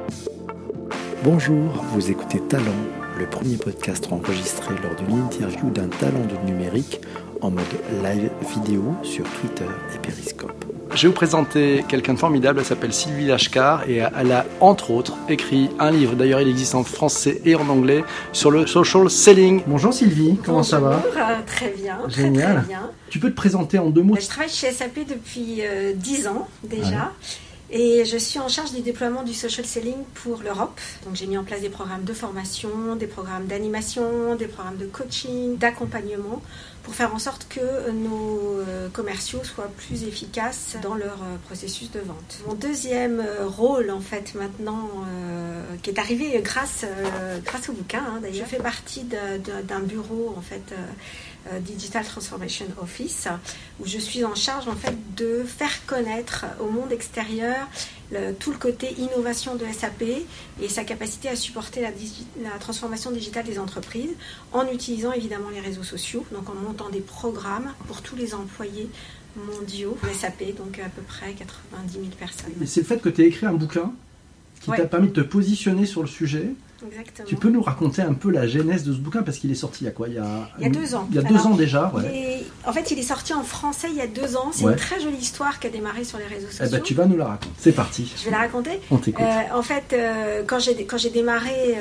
Bonjour, vous écoutez Talent, le premier podcast enregistré lors d'une interview d'un talent du numérique en mode live vidéo sur Twitter et Periscope. Je vais vous présenter quelqu'un de formidable, elle s'appelle Sylvie Lashkar et elle a entre autres écrit un livre, d'ailleurs il existe en français et en anglais, sur le social selling. Bonjour Sylvie, comment ça va ? Très bien, Génial. très bien. Tu peux te présenter en 2 mots ? Je travaille chez SAP depuis 10 ans déjà. Ouais. Et je suis en charge du déploiement du social selling pour l'Europe. Donc j'ai mis en place des programmes de formation, des programmes d'animation, des programmes de coaching, d'accompagnement pour faire en sorte que nos commerciaux soient plus efficaces dans leur processus de vente. Mon deuxième rôle en fait maintenant, qui est arrivé grâce au bouquin, d'ailleurs, je fais partie d'un bureau en fait Digital Transformation Office, où je suis en charge en fait de faire connaître au monde extérieur tout le côté innovation de SAP et sa capacité à supporter la transformation digitale des entreprises en utilisant évidemment les réseaux sociaux, donc en montant des programmes pour tous les employés mondiaux de SAP, donc à peu près 90 000 personnes. Et c'est le fait que tu aies écrit un bouquin qui t'a permis de te positionner sur le sujet. Exactement. Tu peux nous raconter un peu la genèse de ce bouquin, parce qu'il est sorti il y a quoi ? Il y a 2 ans. Il y a 2 ans déjà, ouais. En fait, il est sorti en français il y a 2 ans. C'est une très jolie histoire qui a démarré sur les réseaux sociaux. Eh ben, tu vas nous la raconter. C'est parti. Je vais la raconter. On t'écoute. En fait, quand j'ai démarré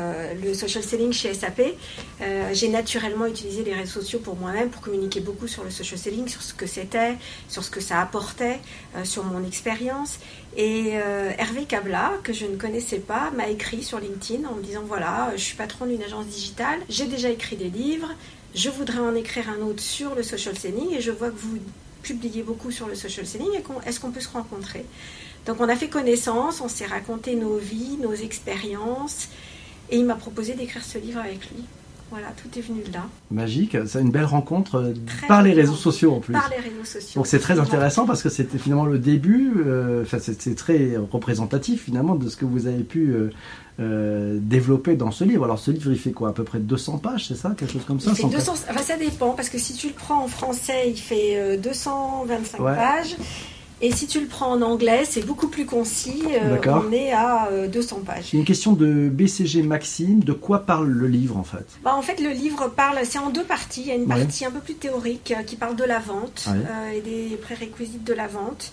le social selling chez SAP, j'ai naturellement utilisé les réseaux sociaux pour moi-même, pour communiquer beaucoup sur le social selling, sur ce que c'était, sur ce que ça apportait, sur mon expérience. Et Hervé Cabla, que je ne connaissais pas, m'a écrit sur LinkedIn en me disant voilà, je suis patron d'une agence digitale, j'ai déjà écrit des livres, je voudrais en écrire un autre sur le social selling et je vois que vous publiez beaucoup sur le social selling, est-ce qu'on peut se rencontrer ? Donc on a fait connaissance, on s'est raconté nos vies, nos expériences et il m'a proposé d'écrire ce livre avec lui. Voilà, tout est venu de là. Magique, c'est une belle rencontre par les réseaux sociaux en plus. Par les réseaux sociaux. Donc c'est très intéressant parce que c'était finalement le début, c'est très représentatif finalement de ce que vous avez pu développer dans ce livre. Alors ce livre il fait quoi ? À peu près 200 pages, c'est ça ? Quelque chose comme ça ? Ça dépend parce que si tu le prends en français, il fait 225 pages. Et si tu le prends en anglais, c'est beaucoup plus concis. On est à 200 pages. C'est une question de BCG Maxime. De quoi parle le livre en fait ? En fait, le livre parle, c'est en 2 parties. Il y a une partie un peu plus théorique qui parle de la vente et des prérequis de la vente.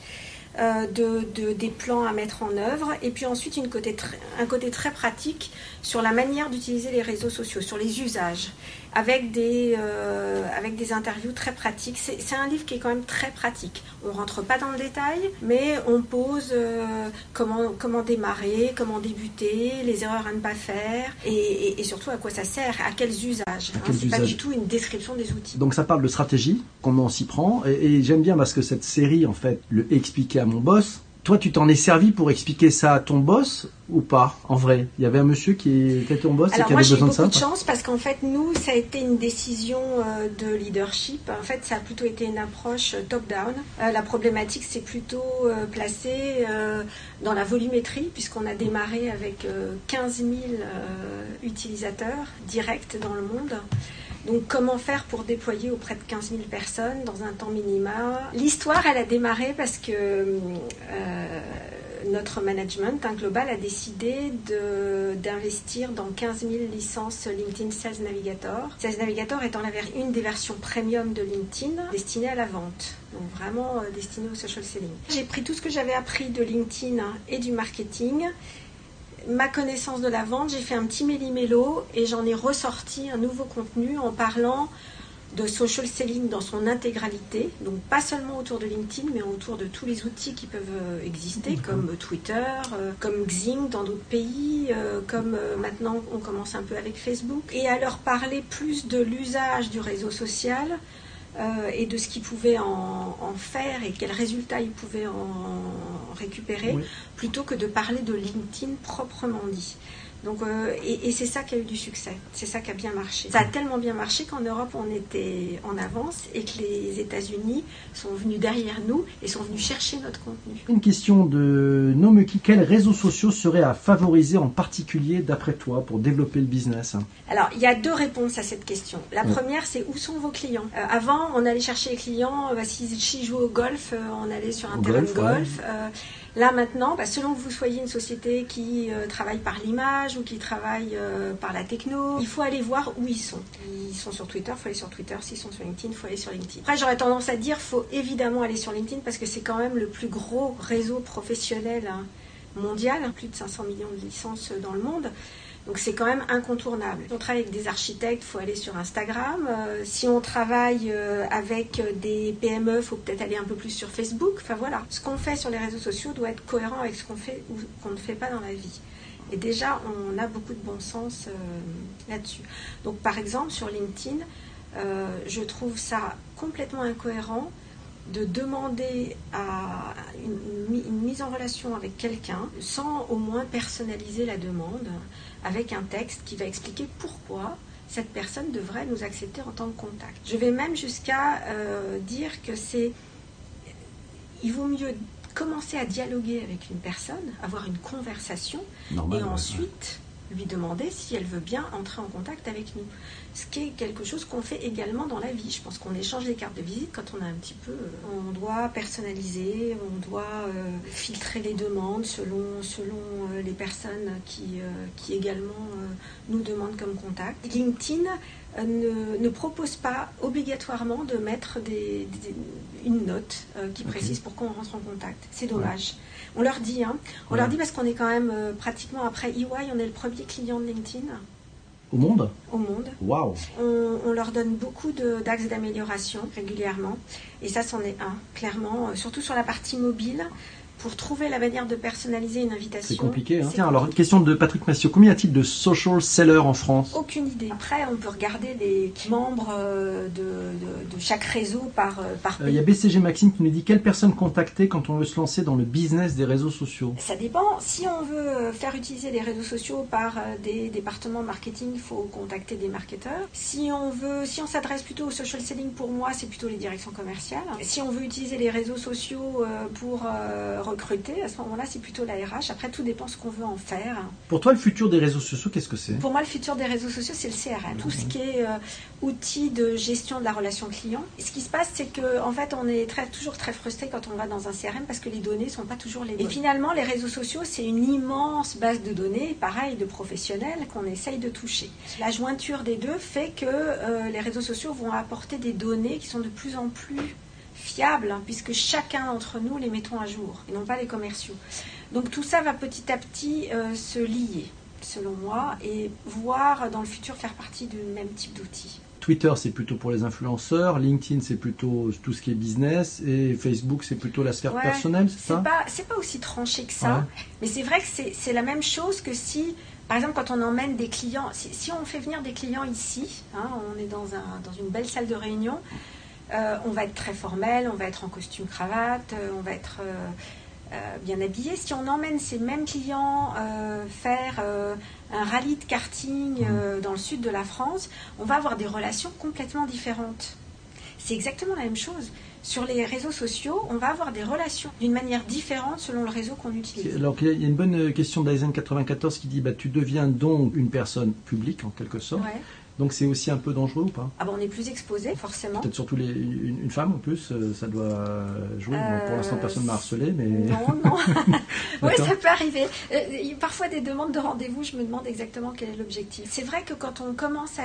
Des plans à mettre en œuvre et puis ensuite un côté très pratique sur la manière d'utiliser les réseaux sociaux, sur les usages, avec des interviews très pratiques. C'est un livre qui est quand même très pratique. On ne rentre pas dans le détail, mais on pose comment démarrer, comment débuter, les erreurs à ne pas faire et surtout à quoi ça sert, à quels usages. C'est pas du tout une description des outils. Donc ça parle de stratégie, comment on s'y prend et j'aime bien parce que cette série en fait, le expliquer à mon boss, toi tu t'en es servi pour expliquer ça à ton boss ou pas, en vrai ? Il y avait un monsieur qui était ton boss et qui avait besoin de ça ? Alors moi j'ai eu beaucoup de chance parce qu'en fait nous ça a été une décision de leadership. En fait ça a plutôt été une approche top-down. La problématique c'est plutôt placée dans la volumétrie puisqu'on a démarré avec 15 000 utilisateurs directs dans le monde. Donc, comment faire pour déployer auprès de 15 000 personnes dans un temps minimal ? L'histoire, elle a démarré parce que notre management global a décidé d'investir dans 15 000 licences LinkedIn Sales Navigator. Sales Navigator étant une des versions premium de LinkedIn destinée à la vente. Donc, vraiment destinée au social selling. J'ai pris tout ce que j'avais appris de LinkedIn et du marketing, ma connaissance de la vente, j'ai fait un petit méli-mélo et j'en ai ressorti un nouveau contenu en parlant de social selling dans son intégralité, donc pas seulement autour de LinkedIn, mais autour de tous les outils qui peuvent exister, comme Twitter, comme Xing dans d'autres pays, comme maintenant on commence un peu avec Facebook, et à leur parler plus de l'usage du réseau social et de ce qu'ils pouvaient en faire et quels résultats ils pouvaient en récupérer, plutôt que de parler de LinkedIn proprement dit. Donc, et c'est ça qui a eu du succès, c'est ça qui a bien marché. Ça a tellement bien marché qu'en Europe on était en avance et que les États-Unis sont venus derrière nous et sont venus chercher notre contenu. Une question de Nomuki, quels réseaux sociaux seraient à favoriser en particulier d'après toi pour développer le business ? Alors il y a 2 réponses à cette question. La première c'est où sont vos clients ? Avant on allait chercher les clients, s'ils jouaient au golf, on allait sur un terrain de golf. Là maintenant, selon que vous soyez une société qui travaille par l'image ou qui travaille par la techno, il faut aller voir où ils sont. Ils sont sur Twitter, il faut aller sur Twitter. S'ils sont sur LinkedIn, il faut aller sur LinkedIn. Après, j'aurais tendance à dire, il faut évidemment aller sur LinkedIn parce que c'est quand même le plus gros réseau professionnel mondial, plus de 500 millions de licences dans le monde. Donc c'est quand même incontournable. Si on travaille avec des architectes, il faut aller sur Instagram. Si on travaille avec des PME, il faut peut-être aller un peu plus sur Facebook. Enfin voilà, ce qu'on fait sur les réseaux sociaux doit être cohérent avec ce qu'on fait ou qu'on ne fait pas dans la vie. Et déjà, on a beaucoup de bon sens là-dessus. Donc par exemple, sur LinkedIn, je trouve ça complètement incohérent de demander à une mise en relation avec quelqu'un sans au moins personnaliser la demande avec un texte qui va expliquer pourquoi cette personne devrait nous accepter en tant que contact. Je vais même jusqu'à dire que il vaut mieux commencer à dialoguer avec une personne, avoir une conversation, normal, et ensuite lui demander si elle veut bien entrer en contact avec nous. Ce qui est quelque chose qu'on fait également dans la vie. Je pense qu'on échange des cartes de visite quand on a un petit peu... on doit personnaliser, on doit filtrer les demandes selon les personnes qui également nous demandent comme contact. LinkedIn ne propose pas obligatoirement de mettre une note qui précise pourquoi on rentre en contact. C'est dommage. Ouais. On leur dit, leur dit parce qu'on est quand même pratiquement après EY, on est le premier client de LinkedIn. Au monde ? Au monde. Waouh. On leur donne beaucoup d'axes d'amélioration régulièrement. Et ça, c'en est un, clairement. Surtout sur la partie mobile. Pour trouver la manière de personnaliser une invitation. C'est compliqué. Tiens, alors une question de Patrick Massiot. Combien y a-t-il de social sellers en France ? Aucune idée. Après, on peut regarder les membres de chaque réseau par pays. Il y a BCG Maxime qui nous dit quelle personne contacter quand on veut se lancer dans le business des réseaux sociaux ? Ça dépend. Si on veut faire utiliser les réseaux sociaux par des départements marketing, il faut contacter des marketeurs. Si on s'adresse plutôt au social selling, pour moi, c'est plutôt les directions commerciales. Si on veut utiliser les réseaux sociaux pour recruter, à ce moment-là, c'est plutôt la RH. Après, tout dépend ce qu'on veut en faire. Pour toi, le futur des réseaux sociaux, qu'est-ce que c'est ? Pour moi, le futur des réseaux sociaux, c'est le CRM. Tout ce qui est outil de gestion de la relation client. Et ce qui se passe, c'est que en fait, on est toujours très frustré quand on va dans un CRM parce que les données ne sont pas toujours les bonnes. Et finalement, les réseaux sociaux, c'est une immense base de données, pareil, de professionnels qu'on essaye de toucher. La jointure des deux fait que les réseaux sociaux vont apporter des données qui sont de plus en plus fiables, puisque chacun d'entre nous les mettons à jour, et non pas les commerciaux. Donc tout ça va petit à petit se lier, selon moi, et voire dans le futur faire partie du même type d'outils. Twitter, c'est plutôt pour les influenceurs, LinkedIn, c'est plutôt tout ce qui est business, et Facebook, c'est plutôt la sphère personnelle, c'est ça ? C'est pas aussi tranché que ça, mais c'est vrai que c'est la même chose que si... Par exemple, quand on emmène des clients, si on fait venir des clients ici, on est dans une belle salle de réunion, on va être très formel, on va être en costume cravate, on va être bien habillé. Si on emmène ces mêmes clients faire un rallye de karting dans le sud de la France, on va avoir des relations complètement différentes. C'est exactement la même chose. Sur les réseaux sociaux, on va avoir des relations d'une manière différente selon le réseau qu'on utilise. Alors, il y a une bonne question d'Aizen94 qui dit tu deviens donc une personne publique en quelque sorte. Ouais. Donc c'est aussi un peu dangereux ou pas ? On est plus exposé, forcément. Peut-être surtout une femme en plus, ça doit jouer. Bon, pour l'instant, personne ne m'a harcelé, mais... Non. Oui, ça peut arriver. Parfois, des demandes de rendez-vous, je me demande exactement quel est l'objectif. C'est vrai que quand on commence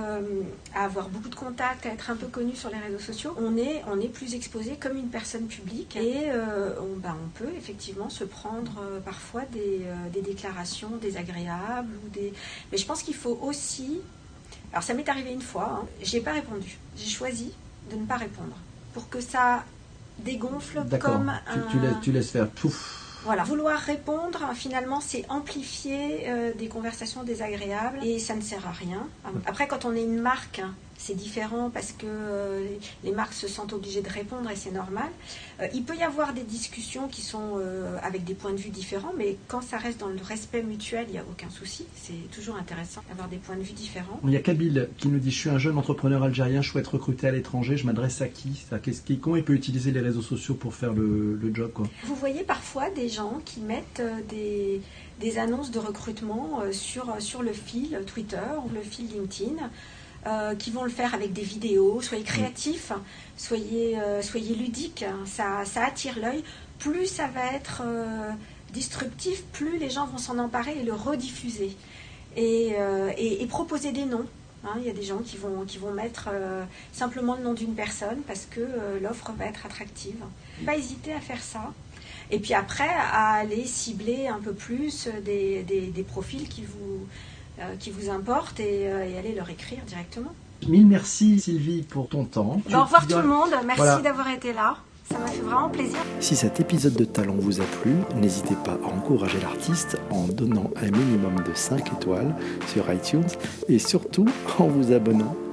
à avoir beaucoup de contacts, à être un peu connu sur les réseaux sociaux, on est plus exposé comme une personne publique. Et on peut effectivement se prendre parfois des déclarations désagréables. Mais je pense qu'il faut aussi... Alors ça m'est arrivé une fois, je n'ai pas répondu. J'ai choisi de ne pas répondre pour que ça dégonfle. D'accord. Comme tu laisses faire. Pouf. Voilà. Vouloir répondre, finalement, c'est amplifier des conversations désagréables et ça ne sert à rien. Après, quand on est une marque, c'est différent parce que les marques se sentent obligées de répondre et c'est normal. Il peut y avoir des discussions qui sont avec des points de vue différents, mais quand ça reste dans le respect mutuel, il n'y a aucun souci. C'est toujours intéressant d'avoir des points de vue différents. Il y a Kabil qui nous dit « Je suis un jeune entrepreneur algérien, je souhaite recruter à l'étranger, je m'adresse à qui ? Comment il peut utiliser les réseaux sociaux pour faire le job, quoi ?» Vous voyez parfois des gens qui mettent des annonces de recrutement sur le fil Twitter ou le fil LinkedIn, qui vont le faire avec des vidéos. Soyez créatifs, soyez ludiques, ça attire l'œil. plus ça va être disruptif, plus les gens vont s'en emparer et le rediffuser. Et proposer des noms. Il y a des gens qui vont mettre simplement le nom d'une personne parce que l'offre va être attractive. Pas hésiter à faire ça. Et puis après, à aller cibler un peu plus des profils qui vous importent et aller leur écrire directement. Mille merci Sylvie pour ton temps. Au revoir tout le monde, merci d'avoir été là. Ça m'a fait vraiment plaisir. Si cet épisode de Talent vous a plu, n'hésitez pas à encourager l'artiste en donnant un minimum de 5 étoiles sur iTunes et surtout en vous abonnant